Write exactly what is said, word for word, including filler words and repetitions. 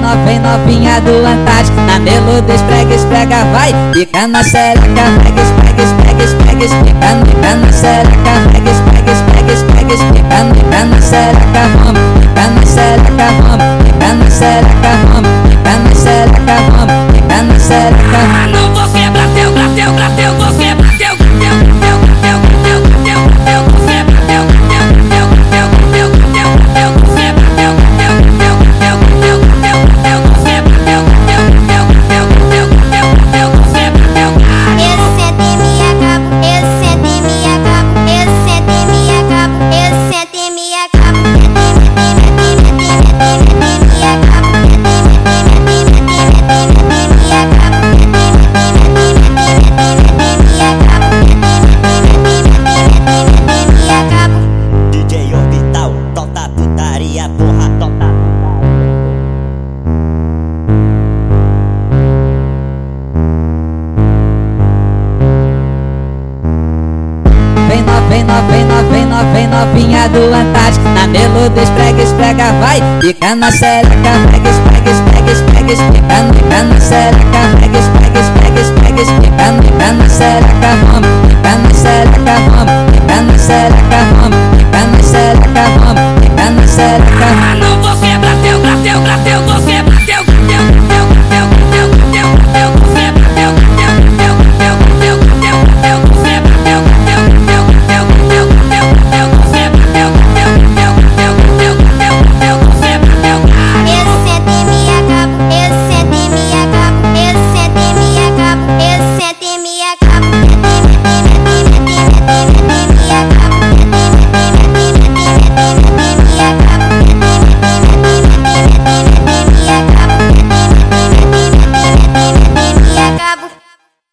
no, vem novinha do Antares, na melodia esprega, esprega, vai. Fica na xereca, pega, esprega, esprega, esprega, esprega, fica na xereca, pega, esprega, esprega, esprega, esprega, fica na xereca, vamos, fica na xereca, vamos, fica na xereca, vamos, fica na xereca, vamos, fica na xereca. Ah, não vou quebrar teu, teu, teu, vou quebrar teu, teu, teu, teu, teu, teu, teu, vou quebrar teu, teu, teu, teu, teu, teu, teu, vou quebrar teu, teu, teu, teu, teu, teu, teu, vou quebrar teu, teu, teu, teu, teu, teu, teu, vou quebrar teu. Eu sento e me acabo, eu sento e me acabo, eu sento e me acabo, eu sento e me acabo, D J Orbital, tota putaria, porra, tota. Vem no, vem no, vem no, vem no, vem novinha do Antares, na melodia esprega, esprega, vai. Fica na xereca, pega,